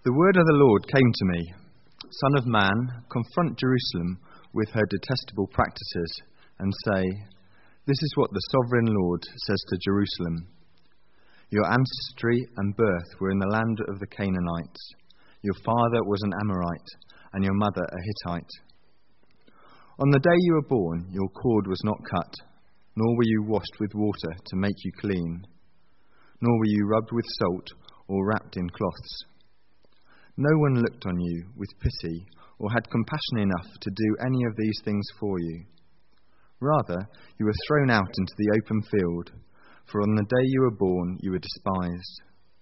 The word of the Lord came to me, Son of man, confront Jerusalem with her detestable practices, and say, this is what the sovereign Lord says to Jerusalem. Your ancestry and birth were in the land of the Canaanites. Your father was an Amorite, and your mother a Hittite. On the day you were born, your cord was not cut, nor were you washed with water to make you clean, nor were you rubbed with salt or wrapped in cloths. No one looked on you with pity or had compassion enough to do any of these things for you. Rather, you were thrown out into the open field, for on the day you were born you were despised.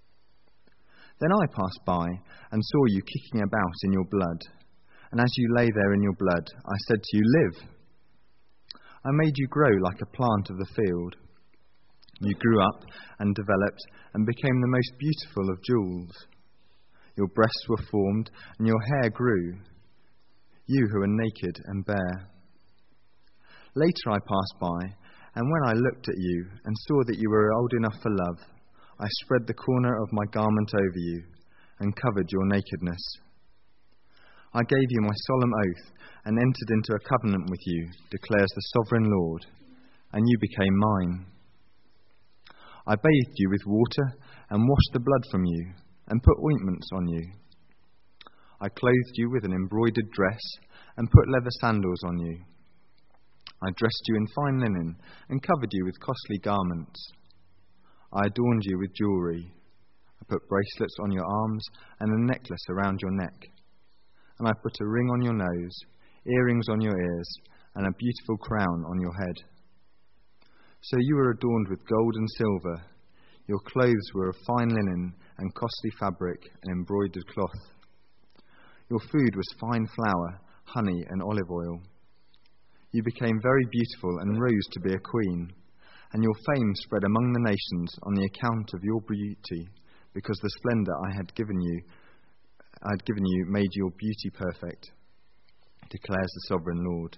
Then I passed by and saw you kicking about in your blood, and as you lay there in your blood, I said to you, live. I made you grow like a plant of the field. You grew up and developed and became the most beautiful of jewels. Your breasts were formed and your hair grew, you who are naked and bare. Later I passed by, and when I looked at you and saw that you were old enough for love, I spread the corner of my garment over you and covered your nakedness. I gave you my solemn oath and entered into a covenant with you, declares the sovereign Lord, and you became mine. I bathed you with water and washed the blood from you and put ointments on you. I clothed you with an embroidered dress and put leather sandals on you. I dressed you in fine linen and covered you with costly garments. I adorned you with jewelry. I put bracelets on your arms and a necklace around your neck. And I put a ring on your nose, earrings on your ears, and a beautiful crown on your head. So you were adorned with gold and silver. Your clothes were of fine linen and costly fabric and embroidered cloth. Your food was fine flour, honey, and olive oil. You became very beautiful and rose to be a queen, and your fame spread among the nations on the account of your beauty, because the splendor I had given you made your beauty perfect, declares the sovereign Lord.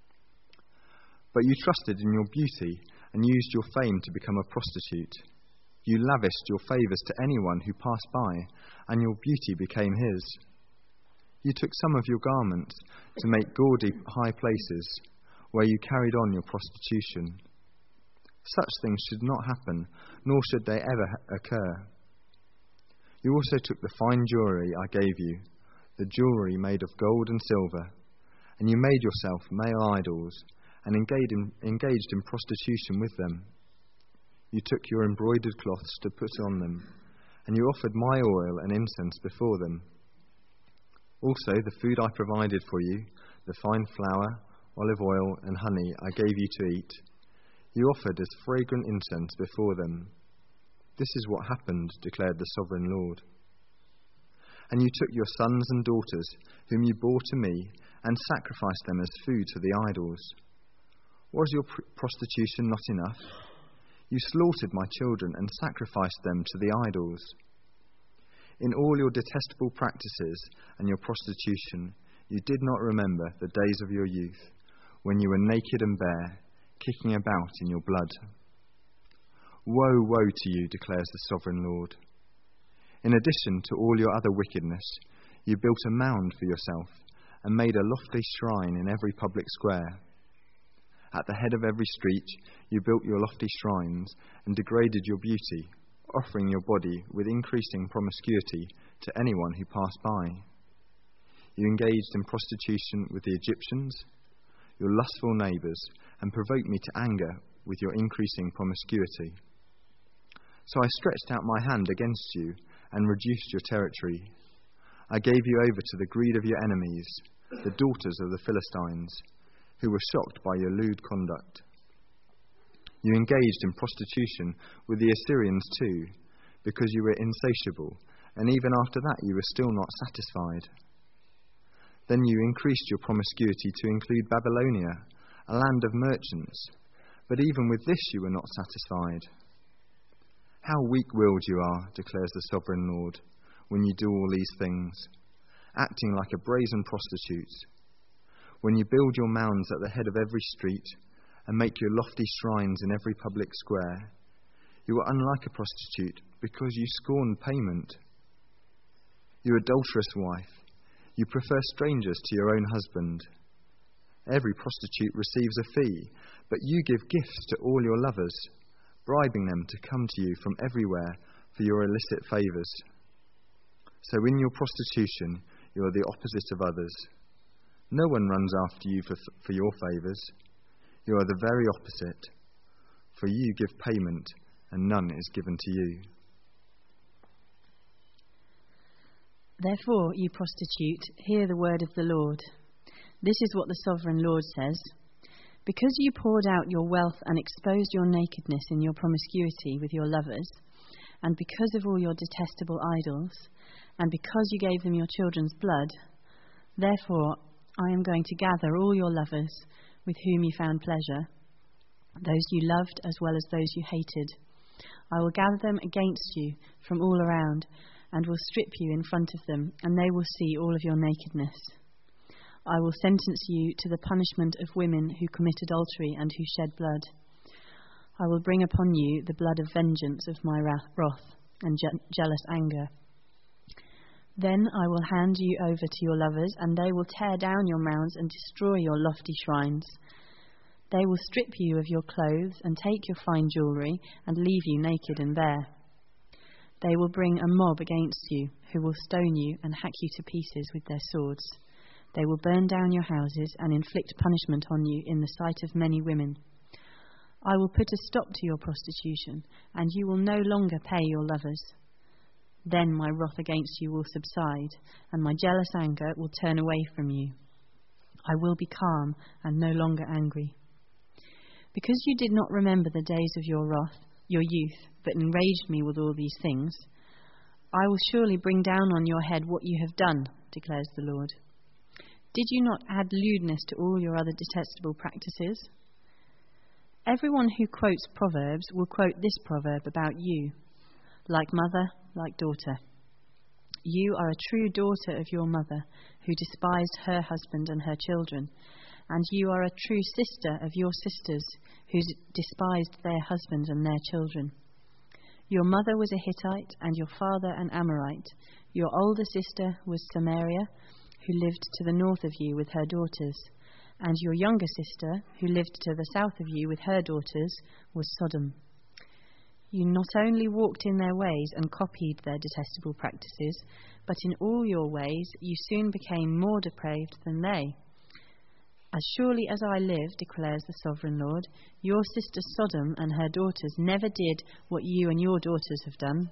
But you trusted in your beauty and used your fame to become a prostitute. You lavished your favors to anyone who passed by, and your beauty became his. You took some of your garments to make gaudy high places, where you carried on your prostitution. Such things should not happen, nor should they ever occur. You also took the fine jewelry I gave you, the jewelry made of gold and silver, and you made yourself male idols, and engaged in prostitution with them. You took your embroidered cloths to put on them, and you offered my oil and incense before them. Also the food I provided for you, the fine flour, olive oil, and honey I gave you to eat, you offered as fragrant incense before them. This is what happened, declared the sovereign Lord. And you took your sons and daughters, whom you bore to me, and sacrificed them as food to the idols. Was your prostitution not enough? You slaughtered my children and sacrificed them to the idols. In all your detestable practices and your prostitution, you did not remember the days of your youth, when you were naked and bare, kicking about in your blood. Woe, woe to you, declares the sovereign Lord. In addition to all your other wickedness, you built a mound for yourself and made a lofty shrine in every public square. At the head of every street, you built your lofty shrines and degraded your beauty, offering your body with increasing promiscuity to anyone who passed by. You engaged in prostitution with the Egyptians, your lustful neighbours, and provoked me to anger with your increasing promiscuity. So I stretched out my hand against you and reduced your territory. I gave you over to the greed of your enemies, the daughters of the Philistines, who were shocked by your lewd conduct. You engaged in prostitution with the Assyrians too, because you were insatiable, and even after that you were still not satisfied. Then you increased your promiscuity to include Babylonia, a land of merchants, but even with this you were not satisfied. How weak-willed you are, declares the sovereign Lord, when you do all these things, acting like a brazen prostitute. When you build your mounds at the head of every street and make your lofty shrines in every public square, you are unlike a prostitute because you scorn payment. You adulterous wife, you prefer strangers to your own husband. Every prostitute receives a fee, but you give gifts to all your lovers, bribing them to come to you from everywhere for your illicit favours. So in your prostitution, you are the opposite of others. No one runs after you for your favours. You are the very opposite, for you give payment, and none is given to you. Therefore, you prostitute, hear the word of the Lord. This is what the sovereign Lord says. Because you poured out your wealth and exposed your nakedness in your promiscuity with your lovers, and because of all your detestable idols, and because you gave them your children's blood, therefore I am going to gather all your lovers with whom you found pleasure, those you loved as well as those you hated. I will gather them against you from all around, and will strip you in front of them, and they will see all of your nakedness. I will sentence you to the punishment of women who commit adultery and who shed blood. I will bring upon you the blood of vengeance of my wrath and jealous anger. Then I will hand you over to your lovers, and they will tear down your mounds and destroy your lofty shrines. They will strip you of your clothes and take your fine jewellery and leave you naked and bare. They will bring a mob against you, who will stone you and hack you to pieces with their swords. They will burn down your houses and inflict punishment on you in the sight of many women. I will put a stop to your prostitution, and you will no longer pay your lovers. Then my wrath against you will subside, and my jealous anger will turn away from you. I will be calm and no longer angry. Because you did not remember the days of your wrath, your youth, but enraged me with all these things, I will surely bring down on your head what you have done, declares the Lord. Did you not add lewdness to all your other detestable practices? Everyone who quotes Proverbs will quote this proverb about you: like mother, like daughter. You are a true daughter of your mother, who despised her husband and her children, and you are a true sister of your sisters, who despised their husbands and their children. Your mother was a Hittite, and your father an Amorite. Your older sister was Samaria, who lived to the north of you with her daughters, and your younger sister, who lived to the south of you with her daughters, was Sodom. You not only walked in their ways and copied their detestable practices, but in all your ways you soon became more depraved than they. As surely as I live, declares the sovereign Lord, your sister Sodom and her daughters never did what you and your daughters have done.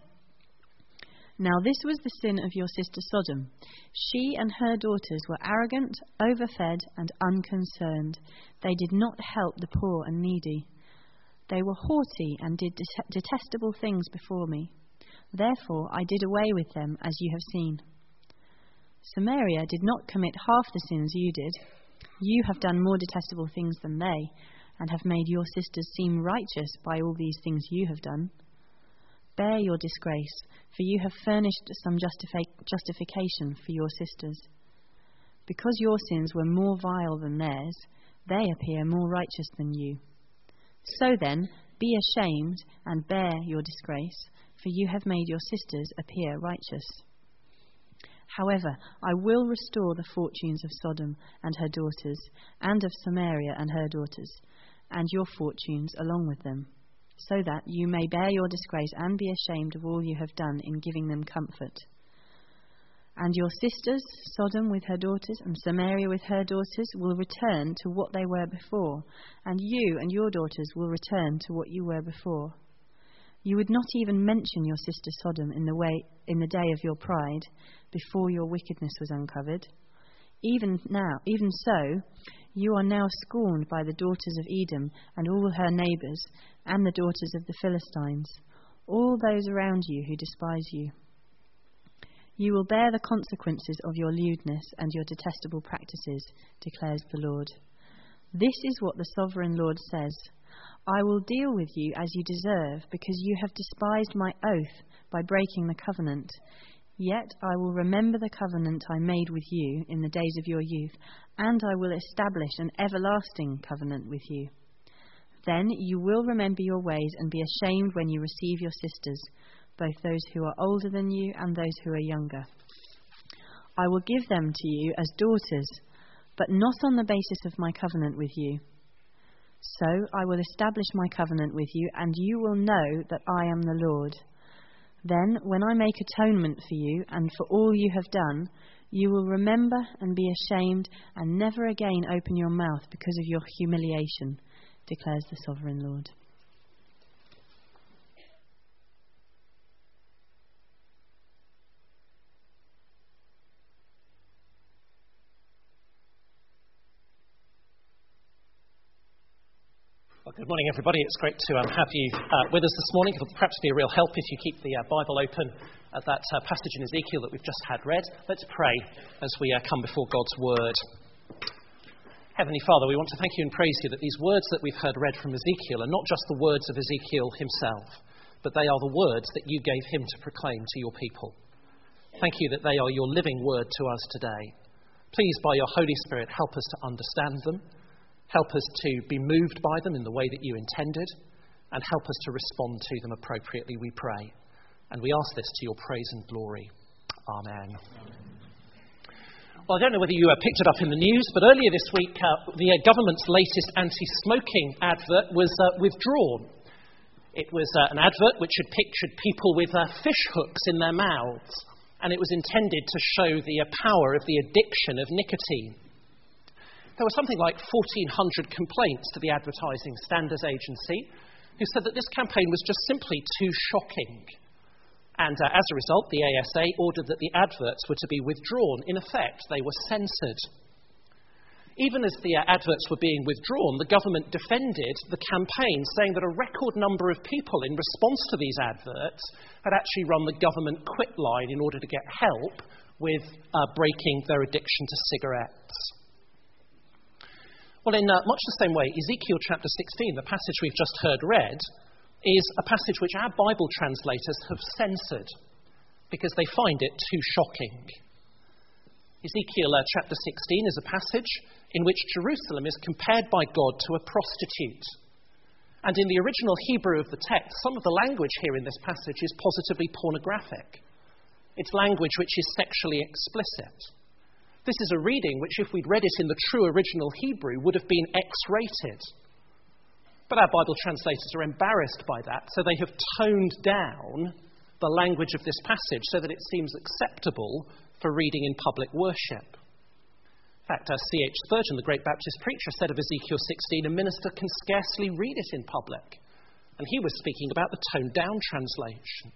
Now this was the sin of your sister Sodom. She and her daughters were arrogant, overfed, and unconcerned. They did not help the poor and needy. They were haughty and did detestable things before me. Therefore I did away with them, as you have seen. Samaria did not commit half the sins you did. You have done more detestable things than they, and have made your sisters seem righteous by all these things you have done. Bear your disgrace, for you have furnished some justification for your sisters. Because your sins were more vile than theirs, they appear more righteous than you. So then, be ashamed and bear your disgrace, for you have made your sisters appear righteous. However, I will restore the fortunes of Sodom and her daughters, and of Samaria and her daughters, and your fortunes along with them, so that you may bear your disgrace and be ashamed of all you have done in giving them comfort. And your sisters, Sodom with her daughters and Samaria with her daughters, will return to what they were before, and you and your daughters will return to what you were before. You would not even mention your sister Sodom in the day of your pride, before your wickedness was uncovered. Even so, you are now scorned by the daughters of Edom and all her neighbours, and the daughters of the Philistines, all those around you who despise you. You will bear the consequences of your lewdness and your detestable practices, declares the Lord. This is what the sovereign Lord says: I will deal with you as you deserve, because you have despised my oath by breaking the covenant. Yet I will remember the covenant I made with you in the days of your youth, and I will establish an everlasting covenant with you. Then you will remember your ways and be ashamed when you receive your sisters, both those who are older than you and those who are younger. I will give them to you as daughters, but not on the basis of my covenant with you. So I will establish my covenant with you, and you will know that I am the Lord. Then, when I make atonement for you and for all you have done, you will remember and be ashamed and never again open your mouth because of your humiliation, declares the sovereign Lord. Well, good morning, everybody. It's great to have you with us this morning. It'll perhaps be a real help if you keep the Bible open at that passage in Ezekiel that we've just had read. Let's pray as we come before God's Word. Heavenly Father, we want to thank you and praise you that these words that we've heard read from Ezekiel are not just the words of Ezekiel himself, but they are the words that you gave him to proclaim to your people. Thank you that they are your living word to us today. Please, by your Holy Spirit, help us to understand them. Help us to be moved by them in the way that you intended, and help us to respond to them appropriately, we pray. And we ask this to your praise and glory. Amen. Well, I don't know whether you picked it up in the news, but earlier this week, the government's latest anti-smoking advert was withdrawn. It was an advert which had pictured people with fish hooks in their mouths, and it was intended to show the power of the addiction of nicotine. There were something like 1,400 complaints to the Advertising Standards Agency, who said that this campaign was just simply too shocking. And as a result, the ASA ordered that the adverts were to be withdrawn. In effect, they were censored. Even as the adverts were being withdrawn, the government defended the campaign, saying that a record number of people in response to these adverts had actually run the government quit line in order to get help with breaking their addiction to cigarettes. Well, in much the same way, Ezekiel chapter 16, the passage we've just heard read, is a passage which our Bible translators have censored because they find it too shocking. Ezekiel chapter 16 is a passage in which Jerusalem is compared by God to a prostitute. And in the original Hebrew of the text, some of the language here in this passage is positively pornographic. It's language which is sexually explicit. This is a reading which, if we'd read it in the true original Hebrew, would have been X-rated. But our Bible translators are embarrassed by that, so they have toned down the language of this passage so that it seems acceptable for reading in public worship. In fact, as C.H. Spurgeon, the great Baptist preacher, said of Ezekiel 16, a minister can scarcely read it in public. And he was speaking about the toned-down translation.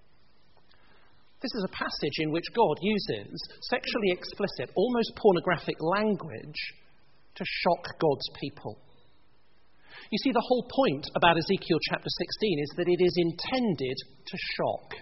This is a passage in which God uses sexually explicit, almost pornographic language to shock God's people. You see, the whole point about Ezekiel chapter 16 is that it is intended to shock.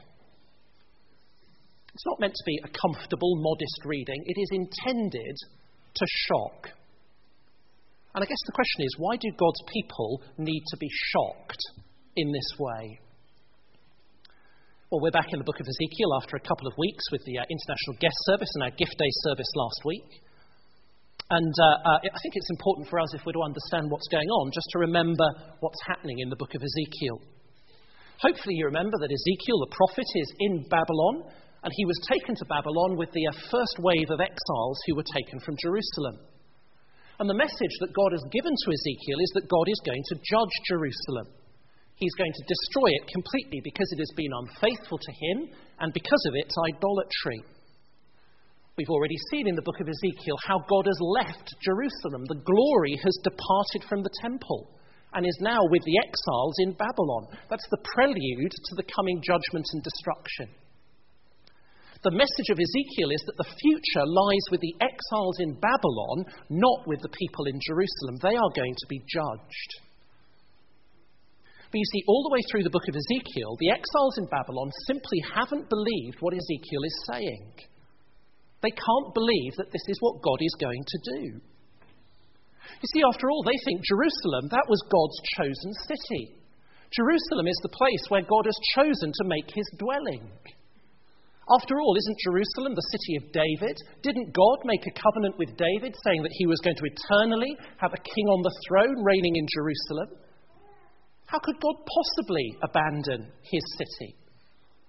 It's not meant to be a comfortable, modest reading. It is intended to shock. And I guess the question is, why do God's people need to be shocked in this way? Well, we're back in the book of Ezekiel after a couple of weeks with the International Guest Service and our Gift Day service last week. And I think it's important for us, if we're to understand what's going on, just to remember what's happening in the book of Ezekiel. Hopefully you remember that Ezekiel, the prophet, is in Babylon, and he was taken to Babylon with the first wave of exiles who were taken from Jerusalem. And the message that God has given to Ezekiel is that God is going to judge Jerusalem. He's going to destroy it completely because it has been unfaithful to him and because of its idolatry. We've already seen in the book of Ezekiel how God has left Jerusalem. The glory has departed from the temple and is now with the exiles in Babylon. That's the prelude to the coming judgment and destruction. The message of Ezekiel is that the future lies with the exiles in Babylon, not with the people in Jerusalem. They are going to be judged. But you see, all the way through the book of Ezekiel, the exiles in Babylon simply haven't believed what Ezekiel is saying. They can't believe that this is what God is going to do. You see, after all, they think Jerusalem, that was God's chosen city. Jerusalem is the place where God has chosen to make his dwelling. After all, isn't Jerusalem the city of David? Didn't God make a covenant with David saying that he was going to eternally have a king on the throne reigning in Jerusalem? How could God possibly abandon his city?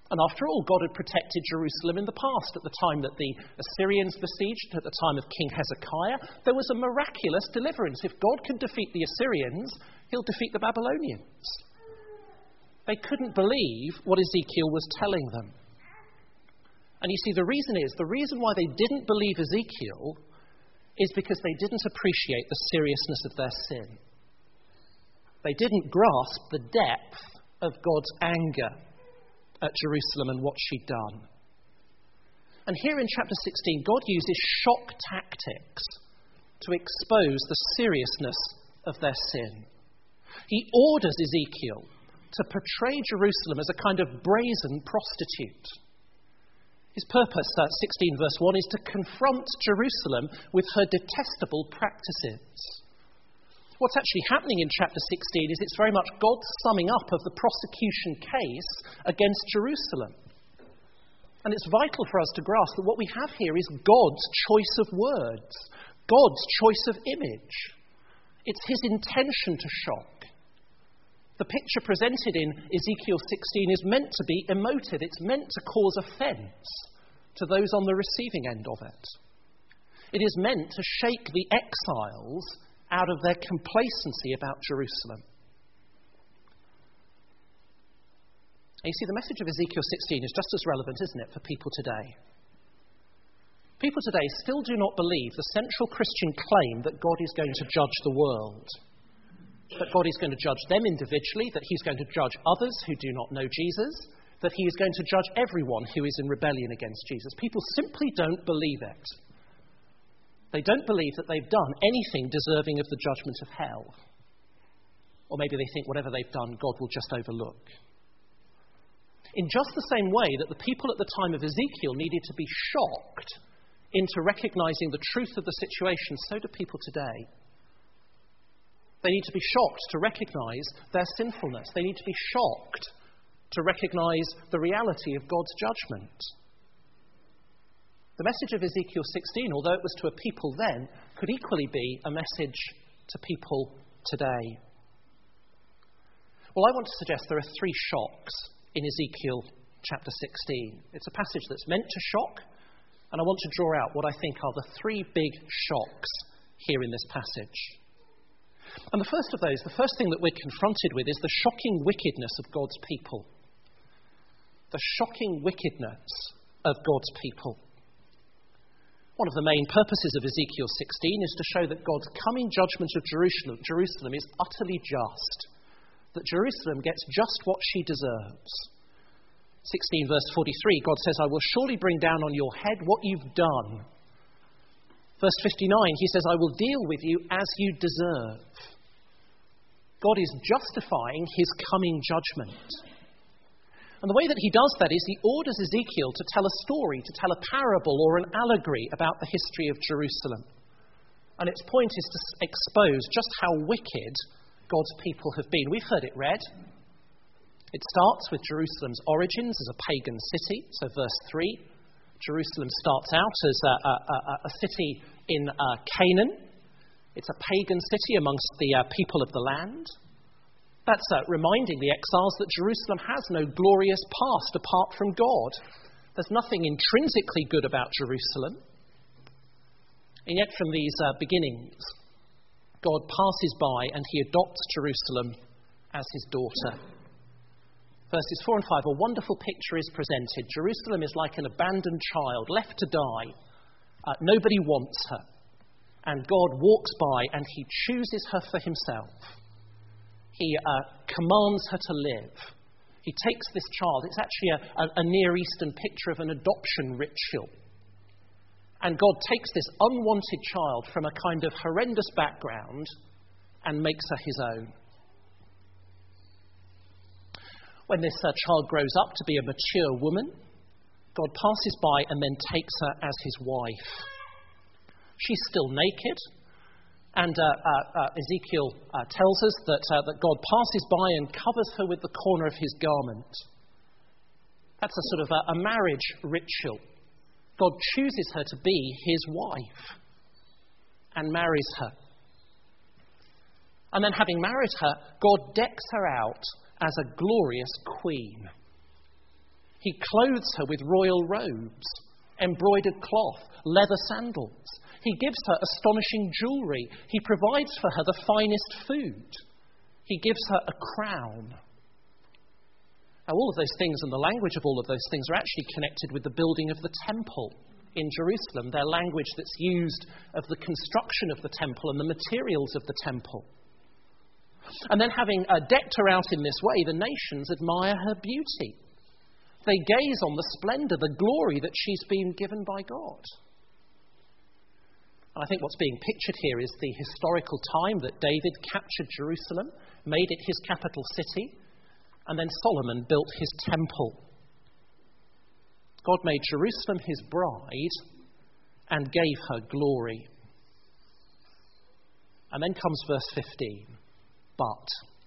And after all, God had protected Jerusalem in the past. At the time that the Assyrians besieged, at the time of King Hezekiah, there was a miraculous deliverance. If God can defeat the Assyrians, he'll defeat the Babylonians. They couldn't believe what Ezekiel was telling them. And you see, the reason why they didn't believe Ezekiel is because they didn't appreciate the seriousness of their sin. They didn't grasp the depth of God's anger at Jerusalem and what she'd done. And here in chapter 16, God uses shock tactics to expose the seriousness of their sin. He orders Ezekiel to portray Jerusalem as a kind of brazen prostitute. His purpose, 16 verse 1, is to confront Jerusalem with her detestable practices. What's actually happening in chapter 16 is it's very much God's summing up of the prosecution case against Jerusalem. And it's vital for us to grasp that what we have here is God's choice of words, God's choice of image. It's his intention to shock. The picture presented in Ezekiel 16 is meant to be emotive. It's meant to cause offence to those on the receiving end of it. It is meant to shake the exiles out of their complacency about Jerusalem. And you see, the message of Ezekiel 16 is just as relevant, isn't it, for people today? People today still do not believe the central Christian claim that God is going to judge the world, that God is going to judge them individually, that he's going to judge others who do not know Jesus, that he is going to judge everyone who is in rebellion against Jesus. People simply don't believe it. They don't believe that they've done anything deserving of the judgment of hell. Or maybe they think whatever they've done, God will just overlook. In just the same way that the people at the time of Ezekiel needed to be shocked into recognizing the truth of the situation, so do people today. They need to be shocked to recognize their sinfulness. They need to be shocked to recognize the reality of God's judgment. The message of Ezekiel 16, although it was to a people then, could equally be a message to people today. Well, I want to suggest there are 3 shocks in Ezekiel chapter 16. It's a passage that's meant to shock, and I want to draw out what I think are the 3 big shocks here in this passage. And the first of those, the first thing that we're confronted with is the shocking wickedness of God's people. The shocking wickedness of God's people. One of the main purposes of Ezekiel 16 is to show that God's coming judgment of Jerusalem is utterly just, that Jerusalem gets just what she deserves. 16 verse 43, God says, I will surely bring down on your head what you've done. Verse 59, he says, I will deal with you as you deserve. God is justifying his coming judgment. And the way that he does that is he orders Ezekiel to tell a story, to tell a parable or an allegory about the history of Jerusalem. And its point is to expose just how wicked God's people have been. We've heard it read. It starts with Jerusalem's origins as a pagan city. So verse 3, Jerusalem starts out as a city in Canaan. It's a pagan city amongst the people of the land. That's reminding the exiles that Jerusalem has no glorious past apart from God. There's nothing intrinsically good about Jerusalem. And yet from these beginnings, God passes by and he adopts Jerusalem as his daughter. Verses 4 and 5, a wonderful picture is presented. Jerusalem is like an abandoned child, left to die. Nobody wants her. And God walks by and he chooses her for himself. He commands her to live. He takes this child. It's actually a Near Eastern picture of an adoption ritual. And God takes this unwanted child from a kind of horrendous background and makes her his own. When this child grows up to be a mature woman, God passes by and then takes her as his wife. She's still naked. And Ezekiel tells us that God passes by and covers her with the corner of his garment. That's a sort of a marriage ritual. God chooses her to be his wife and marries her. And then having married her, God decks her out as a glorious queen. He clothes her with royal robes, embroidered cloth, leather sandals. He gives her astonishing jewellery. He provides for her the finest food. He gives her a crown. Now, all of those things and the language of all of those things are actually connected with the building of the temple in Jerusalem. They're language that's used of the construction of the temple and the materials of the temple. And then having decked her out in this way, the nations admire her beauty. They gaze on the splendour, the glory that she's been given by God. And I think what's being pictured here is the historical time that David captured Jerusalem, made it his capital city, and then Solomon built his temple. God made Jerusalem his bride and gave her glory. And then comes verse 15. But.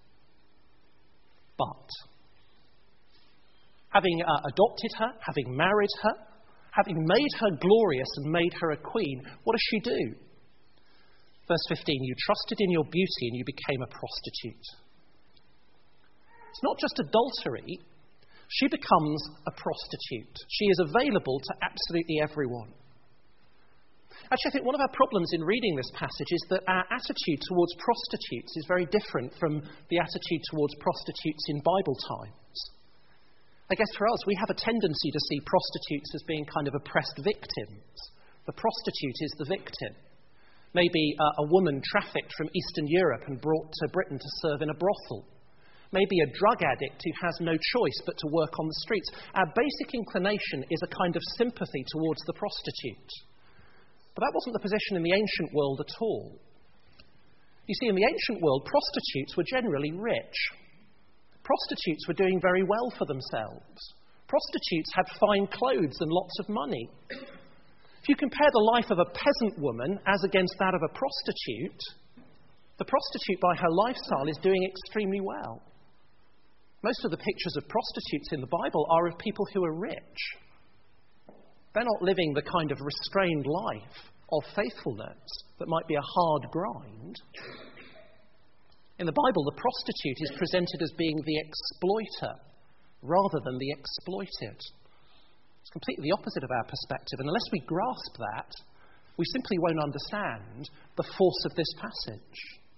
Having adopted her, having married her, having made her glorious and made her a queen, what does she do? Verse 15, you trusted in your beauty and you became a prostitute. It's not just adultery. She becomes a prostitute. She is available to absolutely everyone. Actually, I think one of our problems in reading this passage is that our attitude towards prostitutes is very different from the attitude towards prostitutes in Bible times. I guess for us, we have a tendency to see prostitutes as being kind of oppressed victims. The prostitute is the victim. Maybe a woman trafficked from Eastern Europe and brought to Britain to serve in a brothel. Maybe a drug addict who has no choice but to work on the streets. Our basic inclination is a kind of sympathy towards the prostitute. But that wasn't the position in the ancient world at all. You see, in the ancient world, prostitutes were generally rich. Prostitutes were doing very well for themselves. Prostitutes had fine clothes and lots of money. If you compare the life of a peasant woman as against that of a prostitute, the prostitute by her lifestyle is doing extremely well. Most of the pictures of prostitutes in the Bible are of people who are rich. They're not living the kind of restrained life of faithfulness that might be a hard grind. In the Bible, the prostitute is presented as being the exploiter rather than the exploited. It's completely the opposite of our perspective, and unless we grasp that, we simply won't understand the force of this passage.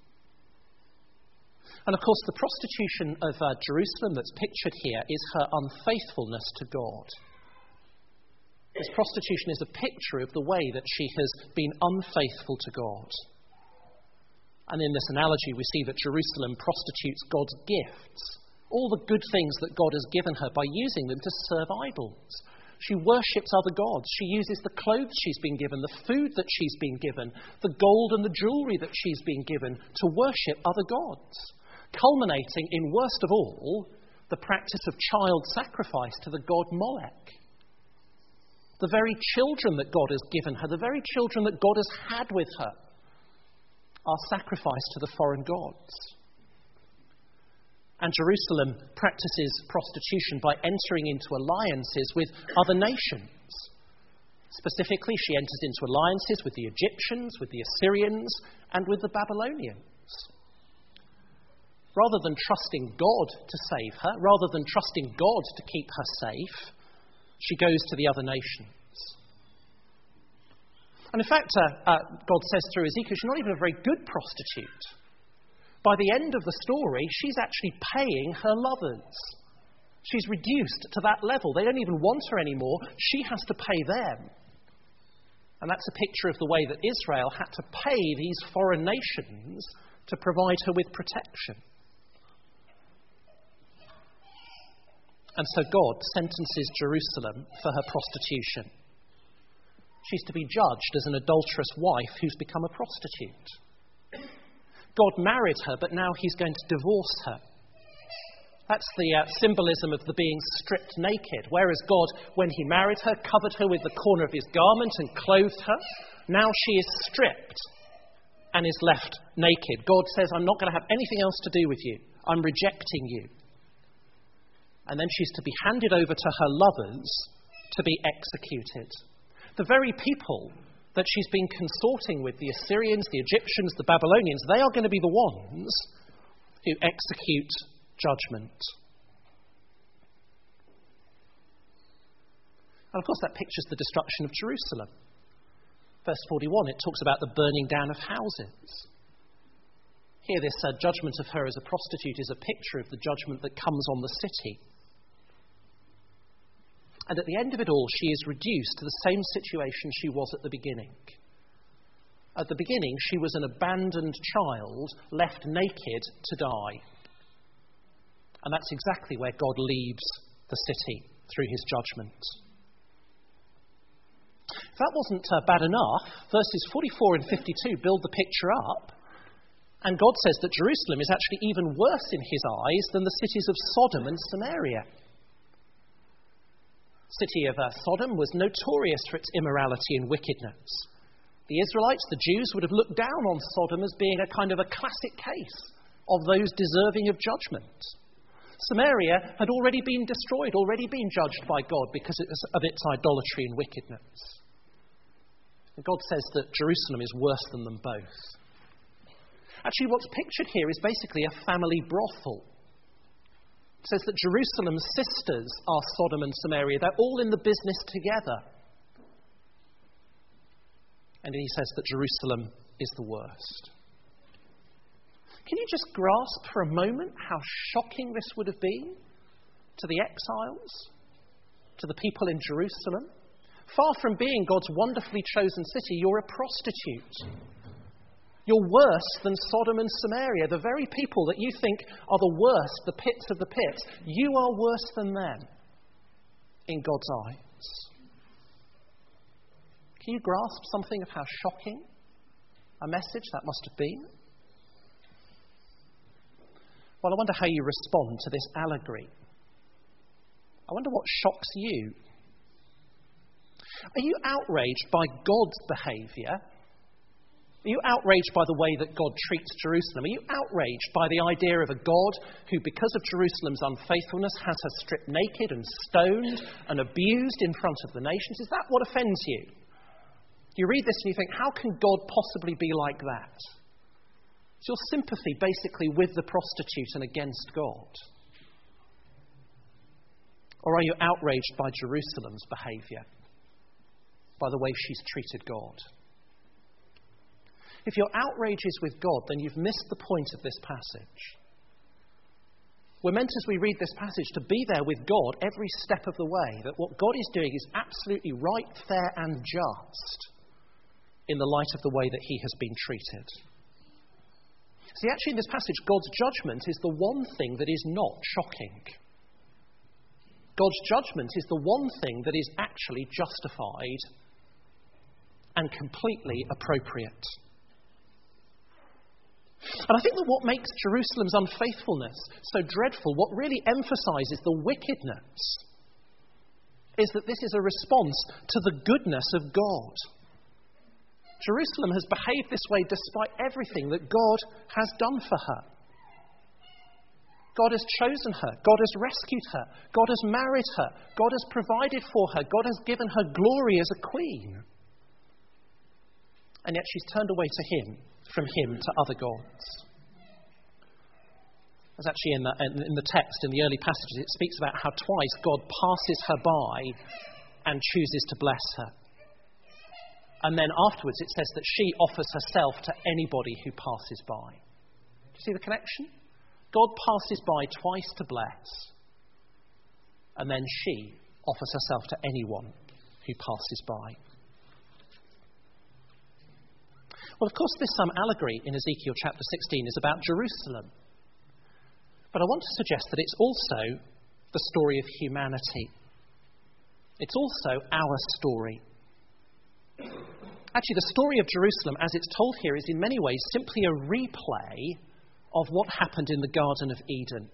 And of course, the prostitution of Jerusalem that's pictured here is her unfaithfulness to God. This prostitution is a picture of the way that she has been unfaithful to God. And in this analogy, we see that Jerusalem prostitutes God's gifts, all the good things that God has given her, by using them to serve idols. She worships other gods. She uses the clothes she's been given, the food that she's been given, the gold and the jewellery that she's been given to worship other gods, culminating in, worst of all, the practice of child sacrifice to the god Molech. The very children that God has given her, the very children that God has had with her, are sacrificed to the foreign gods. And Jerusalem practices prostitution by entering into alliances with other nations. Specifically, she enters into alliances with the Egyptians, with the Assyrians, and with the Babylonians. Rather than trusting God to save her, rather than trusting God to keep her safe, she goes to the other nations. And in fact, God says through Ezekiel, she's not even a very good prostitute. By the end of the story, she's actually paying her lovers. She's reduced to that level. They don't even want her anymore. She has to pay them. And that's a picture of the way that Israel had to pay these foreign nations to provide her with protection. And so God sentences Jerusalem for her prostitution. She's to be judged as an adulterous wife who's become a prostitute. God married her, but now he's going to divorce her. That's the symbolism of the being stripped naked. Whereas God, when he married her, covered her with the corner of his garment and clothed her, now she is stripped and is left naked. God says, I'm not going to have anything else to do with you. I'm rejecting you. And then she's to be handed over to her lovers to be executed. The very people that she's been consorting with, the Assyrians, the Egyptians, the Babylonians, they are going to be the ones who execute judgment. And of course that pictures the destruction of Jerusalem. Verse 41, it talks about the burning down of houses. Here this judgment of her as a prostitute is a picture of the judgment that comes on the city. And at the end of it all, she is reduced to the same situation she was at the beginning. At the beginning, she was an abandoned child, left naked to die. And that's exactly where God leaves the city through his judgment. If that wasn't bad enough, verses 44 and 52 build the picture up. And God says that Jerusalem is actually even worse in his eyes than the cities of Sodom and Samaria. The city of Sodom was notorious for its immorality and wickedness. The Israelites, the Jews, would have looked down on Sodom as being a kind of a classic case of those deserving of judgment. Samaria had already been destroyed, already been judged by God because of its idolatry and wickedness. And God says that Jerusalem is worse than them both. Actually, what's pictured here is basically a family brothel. It says that Jerusalem's sisters are Sodom and Samaria. They're all in the business together. And then he says that Jerusalem is the worst. Can you just grasp for a moment how shocking this would have been to the exiles, to the people in Jerusalem? Far from being God's wonderfully chosen city, you're a prostitute. You're worse than Sodom and Samaria. The very people that you think are the worst, the pits of the pits, you are worse than them in God's eyes. Can you grasp something of how shocking a message that must have been? Well, I wonder how you respond to this allegory. I wonder what shocks you. Are you outraged by God's behaviour? Are you outraged by the way that God treats Jerusalem? Are you outraged by the idea of a God who, because of Jerusalem's unfaithfulness, has her stripped naked and stoned and abused in front of the nations? Is that what offends you? You read this and you think, how can God possibly be like that? It's your sympathy basically with the prostitute and against God. Or are you outraged by Jerusalem's behaviour? By the way she's treated God? If your outrage is with God, then you've missed the point of this passage. We're meant, as we read this passage, to be there with God every step of the way, that what God is doing is absolutely right, fair and just in the light of the way that he has been treated. See, actually in this passage, God's judgment is the one thing that is not shocking. God's judgment is the one thing that is actually justified and completely appropriate. And I think that what makes Jerusalem's unfaithfulness so dreadful, what really emphasises the wickedness, is that this is a response to the goodness of God. Jerusalem has behaved this way despite everything that God has done for her. God has chosen her. God has rescued her. God has married her. God has provided for her. God has given her glory as a queen. And yet she's turned away from him to other gods. As actually in the text, in the early passages, it speaks about how twice God passes her by and chooses to bless her. And then afterwards it says that she offers herself to anybody who passes by. Do you see the connection? God passes by twice to bless, and then she offers herself to anyone who passes by. Well, of course, this allegory in Ezekiel chapter 16 is about Jerusalem. But I want to suggest that it's also the story of humanity. It's also our story. Actually, the story of Jerusalem, as it's told here, is in many ways simply a replay of what happened in the Garden of Eden.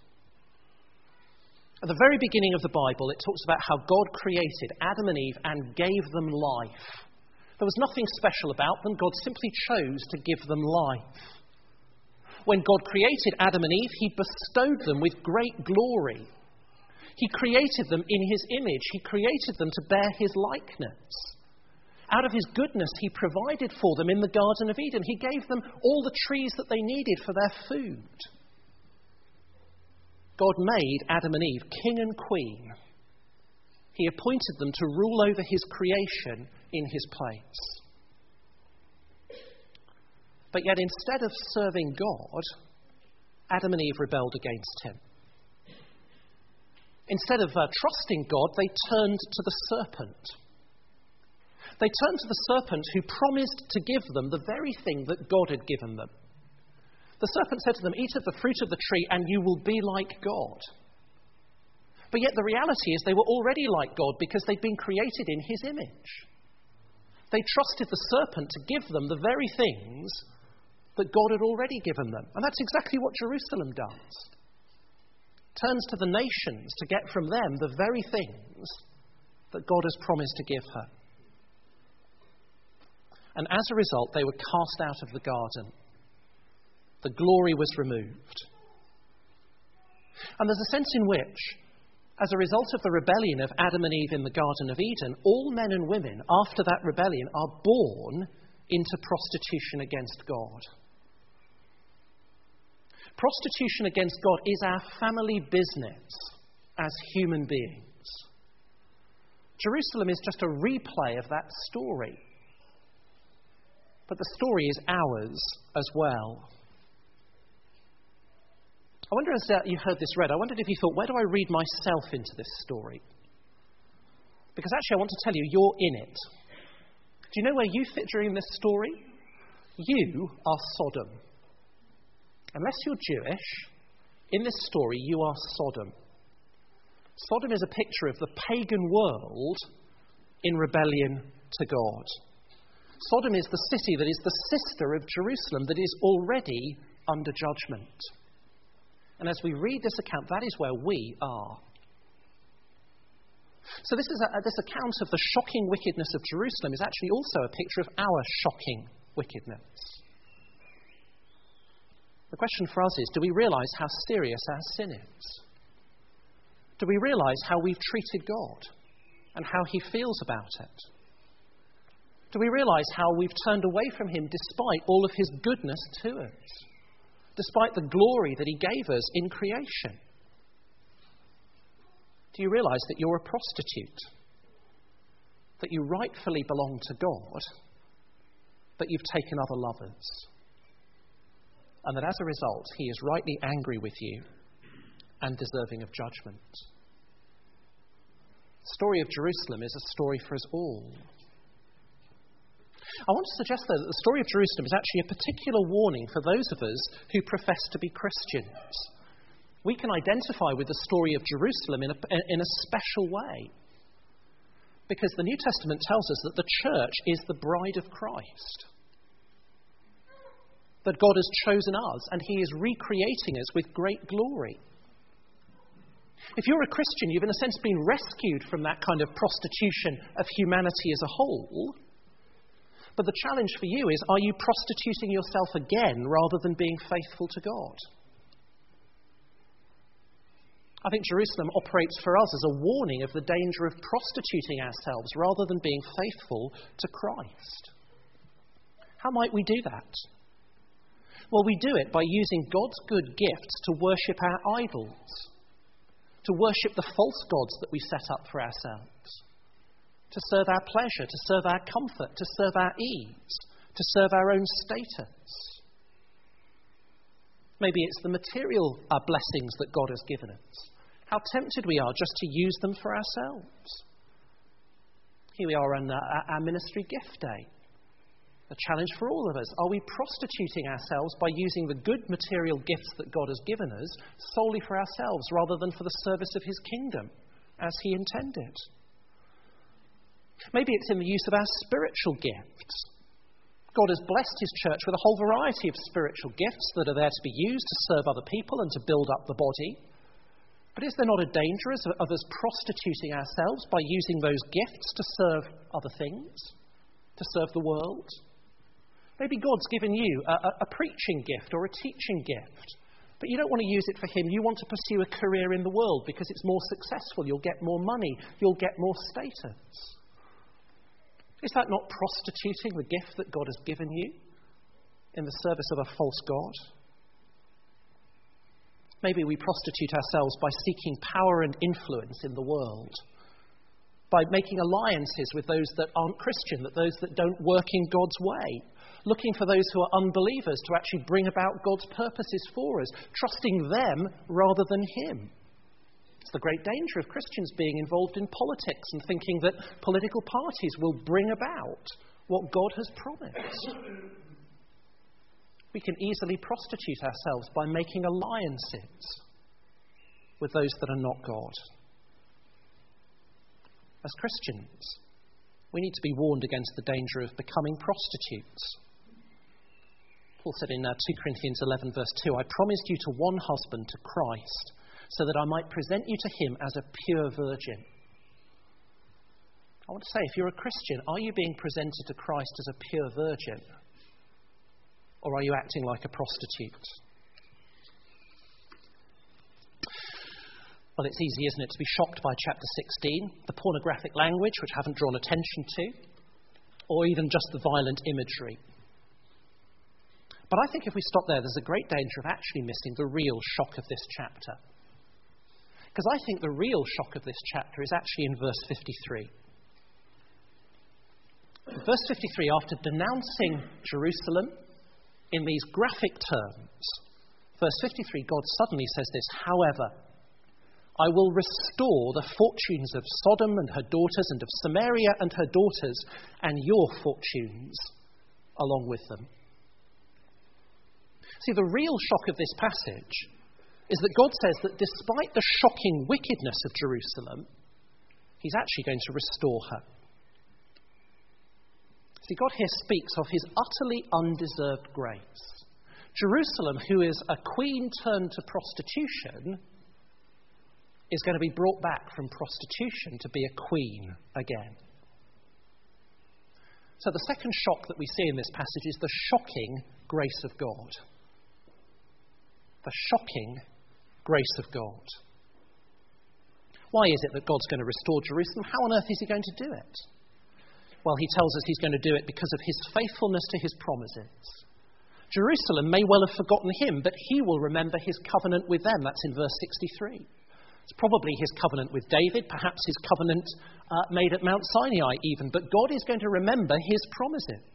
At the very beginning of the Bible, it talks about how God created Adam and Eve and gave them life. There was nothing special about them. God simply chose to give them life. When God created Adam and Eve, he bestowed them with great glory. He created them in his image. He created them to bear his likeness. Out of his goodness, he provided for them in the Garden of Eden. He gave them all the trees that they needed for their food. God made Adam and Eve king and queen. He appointed them to rule over his creation in his place. But yet instead of serving God, Adam and Eve rebelled against him. Instead of trusting God, they turned to the serpent. They turned to the serpent who promised to give them the very thing that God had given them. The serpent said to them, "Eat of the fruit of the tree and you will be like God." But yet the reality is they were already like God because they'd been created in his image. They trusted the serpent to give them the very things that God had already given them. And that's exactly what Jerusalem does. Turns to the nations to get from them the very things that God has promised to give her. And as a result, they were cast out of the garden. The glory was removed. And there's a sense in which, as a result of the rebellion of Adam and Eve in the Garden of Eden, all men and women after that rebellion are born into prostitution against God. Prostitution against God is our family business as human beings. Jerusalem is just a replay of that story. But the story is ours as well. I wonder, as you heard this read, I wondered if you thought, where do I read myself into this story? Because actually I want to tell you, you're in it. Do you know where you fit during this story? You are Sodom. Unless you're Jewish, in this story you are Sodom. Sodom is a picture of the pagan world in rebellion to God. Sodom is the city that is the sister of Jerusalem that is already under judgment. And as we read this account, that is where we are. So this account of the shocking wickedness of Jerusalem is actually also a picture of our shocking wickedness. The question for us is, do we realise how serious our sin is? Do we realise how we've treated God and how he feels about it? Do we realise how we've turned away from him despite all of his goodness to us? Despite the glory that he gave us in creation? Do you realise that you're a prostitute? That you rightfully belong to God, but you've taken other lovers? And that as a result, he is rightly angry with you and deserving of judgment. The story of Jerusalem is a story for us all. I want to suggest, though, that the story of Jerusalem is actually a particular warning for those of us who profess to be Christians. We can identify with the story of Jerusalem in a special way. Because the New Testament tells us that the church is the bride of Christ. That God has chosen us and he is recreating us with great glory. If you're a Christian, you've in a sense been rescued from that kind of prostitution of humanity as a whole. But the challenge for you is, are you prostituting yourself again rather than being faithful to God? I think Jerusalem operates for us as a warning of the danger of prostituting ourselves rather than being faithful to Christ. How might we do that? Well, we do it by using God's good gifts to worship our idols, to worship the false gods that we set up for ourselves, to serve our pleasure, to serve our comfort, to serve our ease, to serve our own status. Maybe it's the material blessings that God has given us. How tempted we are just to use them for ourselves. Here we are on our ministry gift day. A challenge for all of us. Are we prostituting ourselves by using the good material gifts that God has given us solely for ourselves rather than for the service of his kingdom as he intended? Maybe it's in the use of our spiritual gifts. God has blessed his church with a whole variety of spiritual gifts that are there to be used to serve other people and to build up the body. But is there not a danger of us prostituting ourselves by using those gifts to serve other things, to serve the world? Maybe God's given you a preaching gift or a teaching gift, but you don't want to use it for him. You want to pursue a career in the world because it's more successful. You'll get more money. You'll get more status. Is that not prostituting the gift that God has given you in the service of a false god? Maybe we prostitute ourselves by seeking power and influence in the world by making alliances with those that aren't Christian, those that don't work in God's way, looking for those who are unbelievers to actually bring about God's purposes for us, trusting them rather than Him. It's the great danger of Christians being involved in politics and thinking that political parties will bring about what God has promised. We can easily prostitute ourselves by making alliances with those that are not God. As Christians, we need to be warned against the danger of becoming prostitutes. Paul said in 2 Corinthians 11 verse 2, I promised you to one husband, to Christ, so that I might present you to him as a pure virgin. I want to say, if you're a Christian, are you being presented to Christ as a pure virgin? Or are you acting like a prostitute? Well, it's easy, isn't it, to be shocked by chapter 16, the pornographic language which I haven't drawn attention to, or even just the violent imagery. But I think if we stop there, there's a great danger of actually missing the real shock of this chapter. Because I think the real shock of this chapter is actually in verse 53. In verse 53, after denouncing Jerusalem in these graphic terms, verse 53, God suddenly says this, however, I will restore the fortunes of Sodom and her daughters, and of Samaria and her daughters, and your fortunes along with them. See, the real shock of this passage is that God says that despite the shocking wickedness of Jerusalem, He's actually going to restore her. See, God here speaks of His utterly undeserved grace. Jerusalem, who is a queen turned to prostitution, is going to be brought back from prostitution to be a queen again. So the second shock that we see in this passage is the shocking grace of God. The shocking grace of God. Why is it that God's going to restore Jerusalem? How on earth is He going to do it? Well, He tells us He's going to do it because of His faithfulness to His promises. Jerusalem may well have forgotten Him, but He will remember His covenant with them. That's in verse 63. It's probably His covenant with David, perhaps His covenant made at Mount Sinai even, but God is going to remember His promises.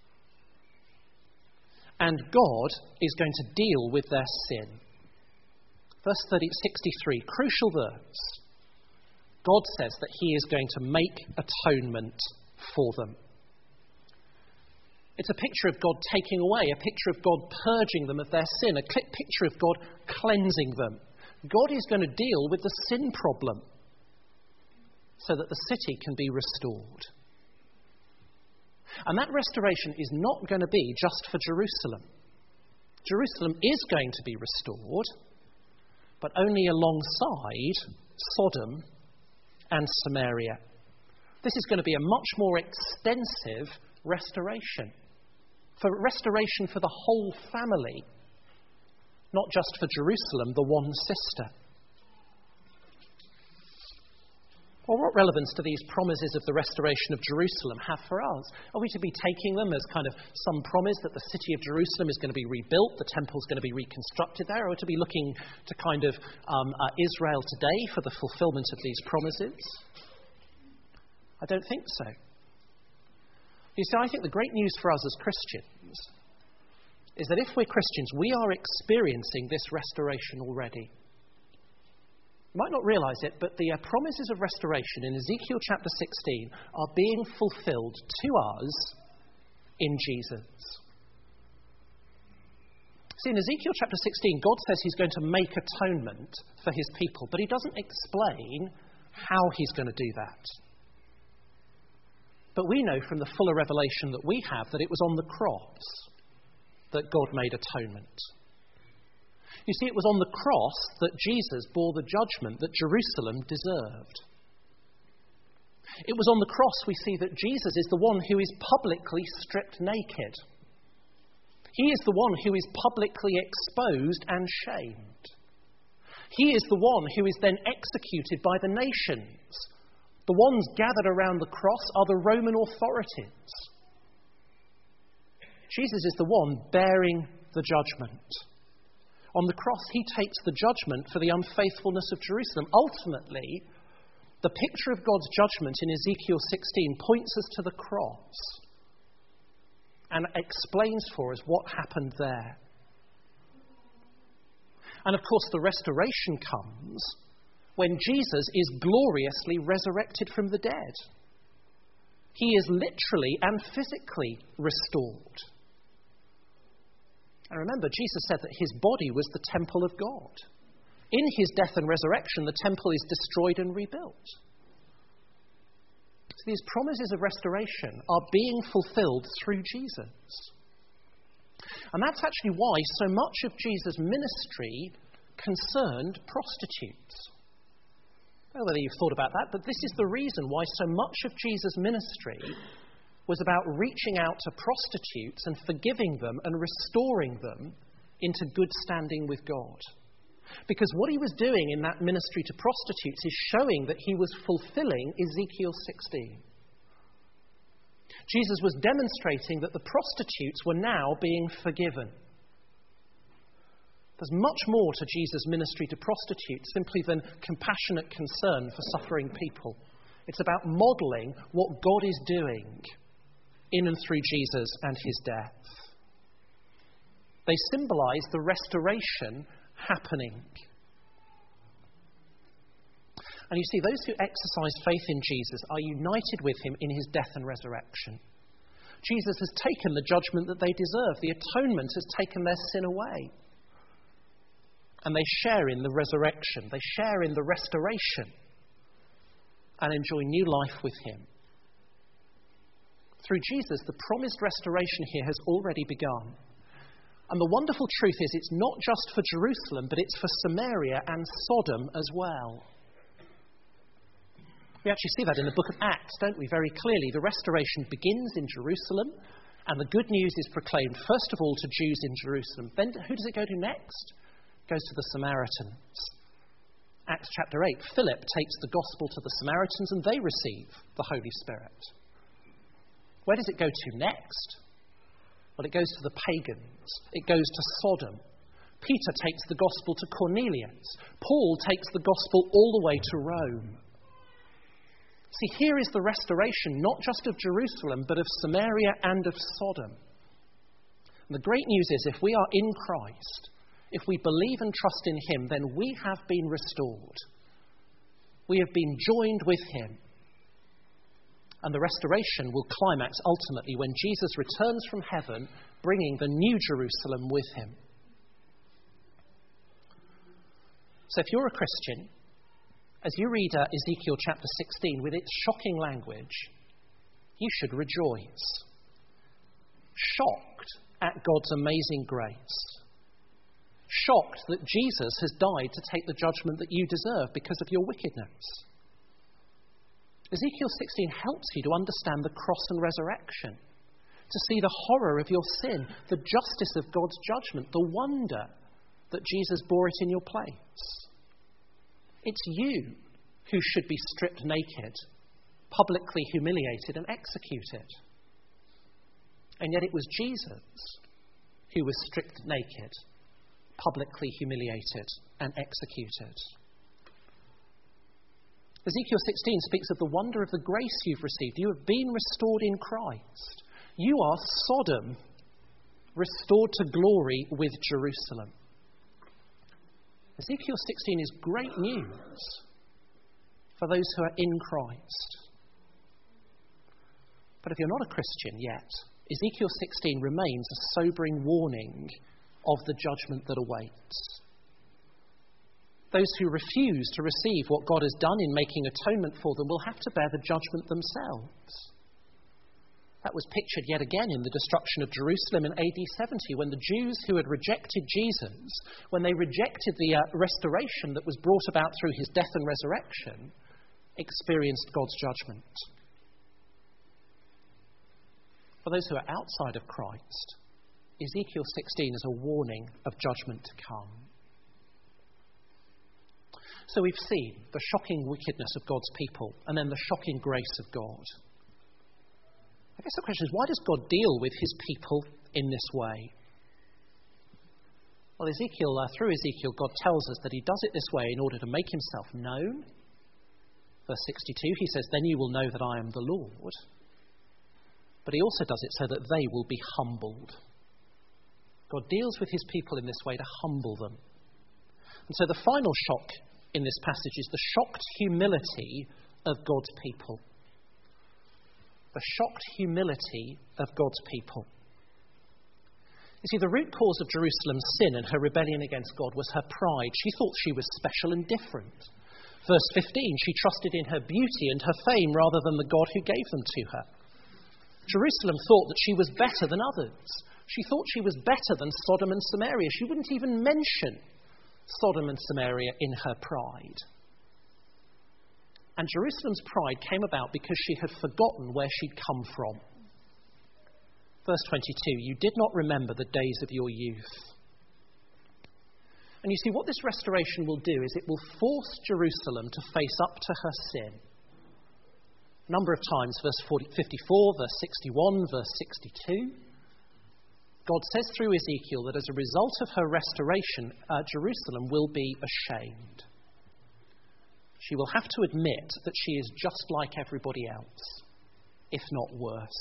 And God is going to deal with their sin. Verse 63, crucial verse. God says that He is going to make atonement for them. It's a picture of God taking away, a picture of God purging them of their sin, a picture of God cleansing them. God is going to deal with the sin problem so that the city can be restored. And that restoration is not going to be just for Jerusalem. Jerusalem is going to be restored, but only alongside Sodom and Samaria. This is going to be a much more extensive restoration. Restoration for the whole family, not just for Jerusalem, the one sister. Well, what relevance do these promises of the restoration of Jerusalem have for us? Are we to be taking them as kind of some promise that the city of Jerusalem is going to be rebuilt, the temple's going to be reconstructed there, or to be looking to kind of Israel today for the fulfillment of these promises? I don't think so. You see, I think the great news for us as Christians is that if we're Christians, we are experiencing this restoration already. You might not realise it, but the promises of restoration in Ezekiel chapter 16 are being fulfilled to us in Jesus. See, in Ezekiel chapter 16, God says He's going to make atonement for His people, but He doesn't explain how He's going to do that. But we know from the fuller revelation that we have that it was on the cross that God made atonement. You see, it was on the cross that Jesus bore the judgment that Jerusalem deserved. It was on the cross we see that Jesus is the one who is publicly stripped naked. He is the one who is publicly exposed and shamed. He is the one who is then executed by the nations. The ones gathered around the cross are the Roman authorities. Jesus is the one bearing the judgment. On the cross, He takes the judgment for the unfaithfulness of Jerusalem. Ultimately, The picture of God's judgment in Ezekiel 16 points us to the cross and explains for us what happened there. And of course, the restoration comes when Jesus is gloriously resurrected from the dead. He is literally and physically restored. And remember, Jesus said that his body was the temple of God. In his death and resurrection, the temple is destroyed and rebuilt. So these promises of restoration are being fulfilled through Jesus. And that's actually why so much of Jesus' ministry concerned prostitutes. I don't know whether you've thought about that, but this is the reason why so much of Jesus' ministry was about reaching out to prostitutes and forgiving them and restoring them into good standing with God. Because what he was doing in that ministry to prostitutes is showing that he was fulfilling Ezekiel 16. Jesus was demonstrating that the prostitutes were now being forgiven. There's much more to Jesus' ministry to prostitutes simply than compassionate concern for suffering people. It's about modelling what God is doing in and through Jesus and his death. They symbolise the restoration happening. And you see, those who exercise faith in Jesus are united with him in his death and resurrection. Jesus has taken the judgment that they deserve. The atonement has taken their sin away. And they share in the resurrection. They share in the restoration and enjoy new life with him. Through Jesus, the promised restoration here has already begun. And the wonderful truth is it's not just for Jerusalem, but it's for Samaria and Sodom as well. We actually see that in the book of Acts, don't we, very clearly. The restoration begins in Jerusalem, and the good news is proclaimed first of all to Jews in Jerusalem. Then who does it go to next? It goes to the Samaritans. Acts chapter 8, Philip takes the gospel to the Samaritans and they receive the Holy Spirit. Where does it go to next? Well, it goes to the pagans. It goes to Sodom. Peter takes the gospel to Cornelius. Paul takes the gospel all the way to Rome. See, here is the restoration, not just of Jerusalem, but of Samaria and of Sodom. And the great news is, if we are in Christ, if we believe and trust in him, then we have been restored. We have been joined with him. And the restoration will climax ultimately when Jesus returns from heaven, bringing the new Jerusalem with him. So if you're a Christian, as you read Ezekiel chapter 16 with its shocking language, you should rejoice. Shocked at God's amazing grace. Shocked that Jesus has died to take the judgment that you deserve because of your wickedness. Ezekiel 16 helps you to understand the cross and resurrection, to see the horror of your sin, the justice of God's judgment, the wonder that Jesus bore it in your place. It's you who should be stripped naked, publicly humiliated and executed. And yet it was Jesus who was stripped naked, publicly humiliated and executed. Ezekiel 16 speaks of the wonder of the grace you've received. You have been restored in Christ. You are Sodom, restored to glory with Jerusalem. Ezekiel 16 is great news for those who are in Christ. But if you're not a Christian yet, Ezekiel 16 remains a sobering warning of the judgment that awaits. Those who refuse to receive what God has done in making atonement for them will have to bear the judgment themselves. That was pictured yet again in the destruction of Jerusalem in AD 70, when the Jews who had rejected Jesus, when they rejected the restoration that was brought about through his death and resurrection, experienced God's judgment. For those who are outside of Christ, Ezekiel 16 is a warning of judgment to come. So we've seen the shocking wickedness of God's people and then the shocking grace of God. I guess the question is, why does God deal with his people in this way? Well, through Ezekiel, God tells us that he does it this way in order to make himself known, Verse 62, he says, then you will know that I am the Lord. But he also does it so that they will be humbled. God deals with his people in this way to humble them. And so the final shock in this passage is the shocked humility of God's people. The shocked humility of God's people. You see, the root cause of Jerusalem's sin and her rebellion against God was her pride. She thought she was special and different. Verse 15, she trusted in her beauty and her fame rather than the God who gave them to her. Jerusalem thought that she was better than others. She thought she was better than Sodom and Samaria. She wouldn't even mention Sodom and Samaria in her pride. And Jerusalem's pride came about because she had forgotten where she'd come from. Verse 22, you did not remember the days of your youth. And you see, what this restoration will do is it will force Jerusalem to face up to her sin. A number of times, verse 54, verse 61, verse 62. God says through Ezekiel that as a result of her restoration, Jerusalem will be ashamed. She will have to admit that she is just like everybody else, if not worse.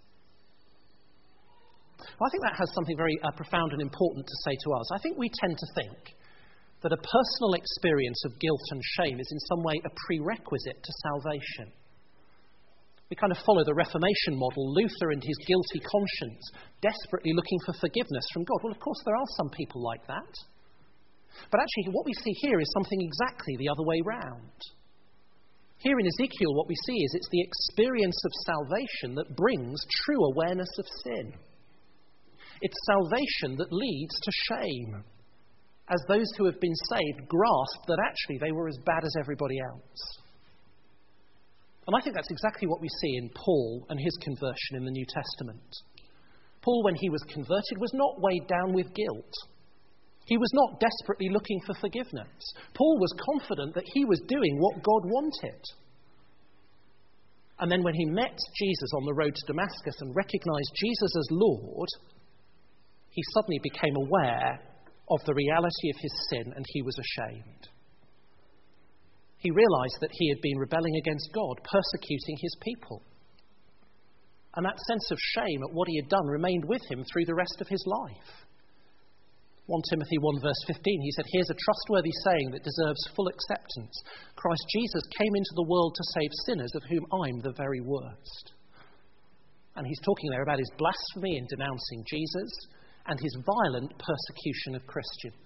Well, I think that has something very profound and important to say to us. I think we tend to think that a personal experience of guilt and shame is in some way a prerequisite to salvation. We kind of follow the Reformation model, Luther and his guilty conscience, desperately looking for forgiveness from God. Well, of course, there are some people like that. But actually, what we see here is something exactly the other way round. Here in Ezekiel, what we see is it's the experience of salvation that brings true awareness of sin. It's salvation that leads to shame, as those who have been saved grasp that actually they were as bad as everybody else. And I think that's exactly what we see in Paul and his conversion in the New Testament. Paul, when he was converted, was not weighed down with guilt. He was not desperately looking for forgiveness. Paul was confident that he was doing what God wanted. And then when he met Jesus on the road to Damascus and recognized Jesus as Lord, he suddenly became aware of the reality of his sin and he was ashamed. He realized that he had been rebelling against God, persecuting his people. And that sense of shame at what he had done remained with him through the rest of his life. 1 Timothy 1 verse 15, he said, here's a trustworthy saying that deserves full acceptance. Christ Jesus came into the world to save sinners, of whom I'm the very worst. And he's talking there about his blasphemy in denouncing Jesus and his violent persecution of Christians.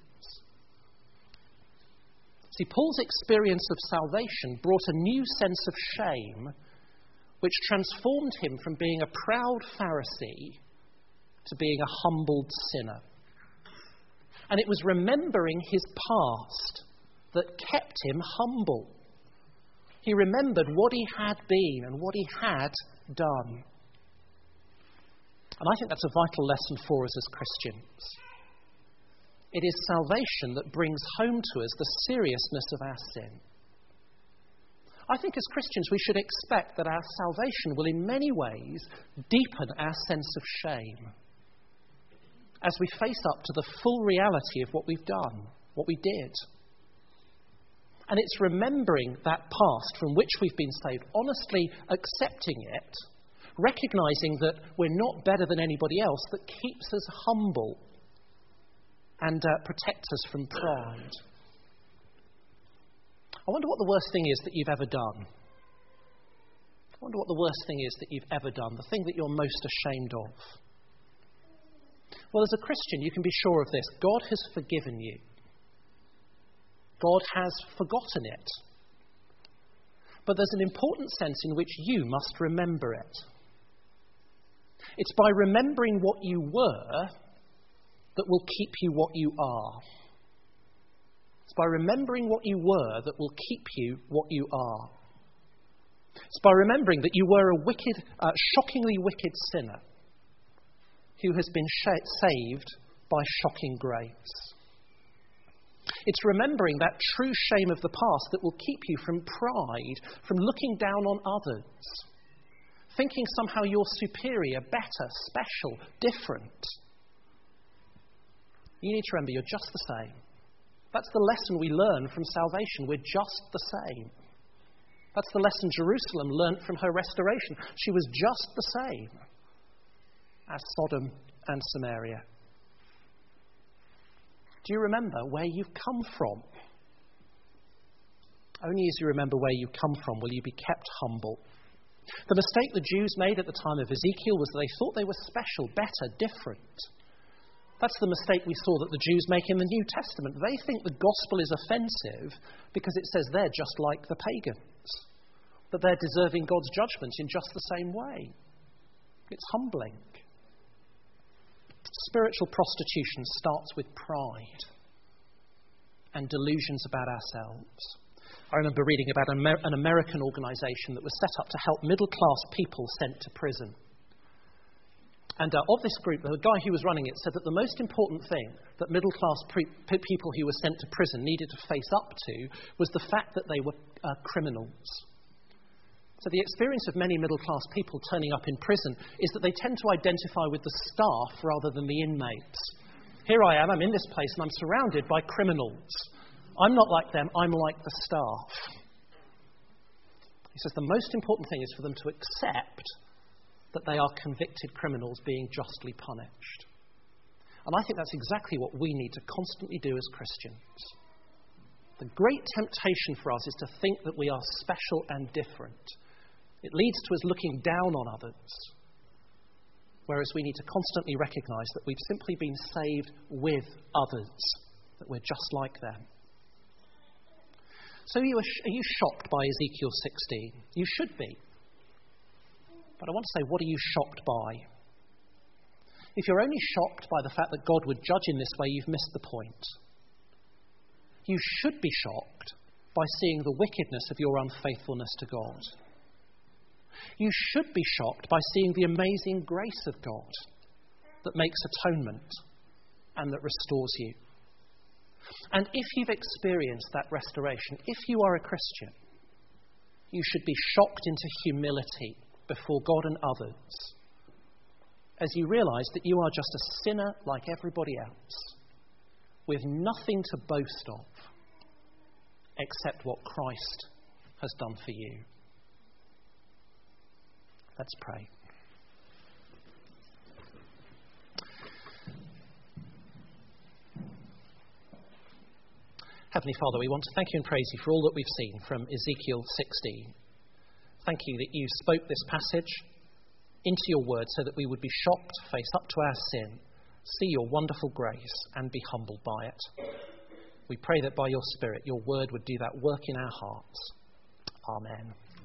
See, Paul's experience of salvation brought a new sense of shame, which transformed him from being a proud Pharisee to being a humbled sinner. And it was remembering his past that kept him humble. He remembered what he had been and what he had done. And I think that's a vital lesson for us as Christians. It is salvation that brings home to us the seriousness of our sin. I think as Christians we should expect that our salvation will in many ways deepen our sense of shame as we face up to the full reality of what we've done, what we did. And it's remembering that past from which we've been saved, honestly accepting it, recognizing that we're not better than anybody else, that keeps us humble and protects us from pride. I wonder what the worst thing is that you've ever done. I wonder what the worst thing is that you've ever done, the thing that you're most ashamed of. Well, as a Christian, you can be sure of this. God has forgiven you. God has forgotten it. But there's an important sense in which you must remember it. It's by remembering what you were that will keep you what you are. It's by remembering what you were that will keep you what you are. It's by remembering that you were a wicked, shockingly wicked sinner who has been saved by shocking grace. It's remembering that true shame of the past that will keep you from pride, from looking down on others, thinking somehow you're superior, better, special, different. You need to remember you're just the same. That's the lesson we learn from salvation. We're just the same. That's the lesson Jerusalem learnt from her restoration. She was just the same as Sodom and Samaria. Do you remember where you've come from? Only as you remember where you come from will you be kept humble. The mistake the Jews made at the time of Ezekiel was that they thought they were special, better, different. That's the mistake we saw that the Jews make in the New Testament. They think the gospel is offensive because it says they're just like the pagans, that they're deserving God's judgment in just the same way. It's humbling. Spiritual prostitution starts with pride and delusions about ourselves. I remember reading about an American organisation that was set up to help middle-class people sent to prison. And of this group, the guy who was running it said that the most important thing that middle-class people who were sent to prison needed to face up to was the fact that they were criminals. So the experience of many middle-class people turning up in prison is that they tend to identify with the staff rather than the inmates. Here I am, I'm in this place and I'm surrounded by criminals. I'm not like them, I'm like the staff. He says the most important thing is for them to accept that they are convicted criminals being justly punished. And I think that's exactly what we need to constantly do as Christians. The great temptation for us is to think that we are special and different. It leads to us looking down on others, whereas we need to constantly recognise that we've simply been saved with others, that we're just like them. So are you shocked by Ezekiel 16? You should be. But I want to say, what are you shocked by? If you're only shocked by the fact that God would judge in this way, you've missed the point. You should be shocked by seeing the wickedness of your unfaithfulness to God. You should be shocked by seeing the amazing grace of God that makes atonement and that restores you. And if you've experienced that restoration, if you are a Christian, you should be shocked into humility before God and others as you realise that you are just a sinner like everybody else, with nothing to boast of except what Christ has done for you. Let's pray. Heavenly Father, we want to thank you and praise you for all that we've seen from Ezekiel 16. Thank you that you spoke this passage into your word so that we would be shocked, face up to our sin, see your wonderful grace and be humbled by it. We pray that by your Spirit, your word would do that work in our hearts. Amen.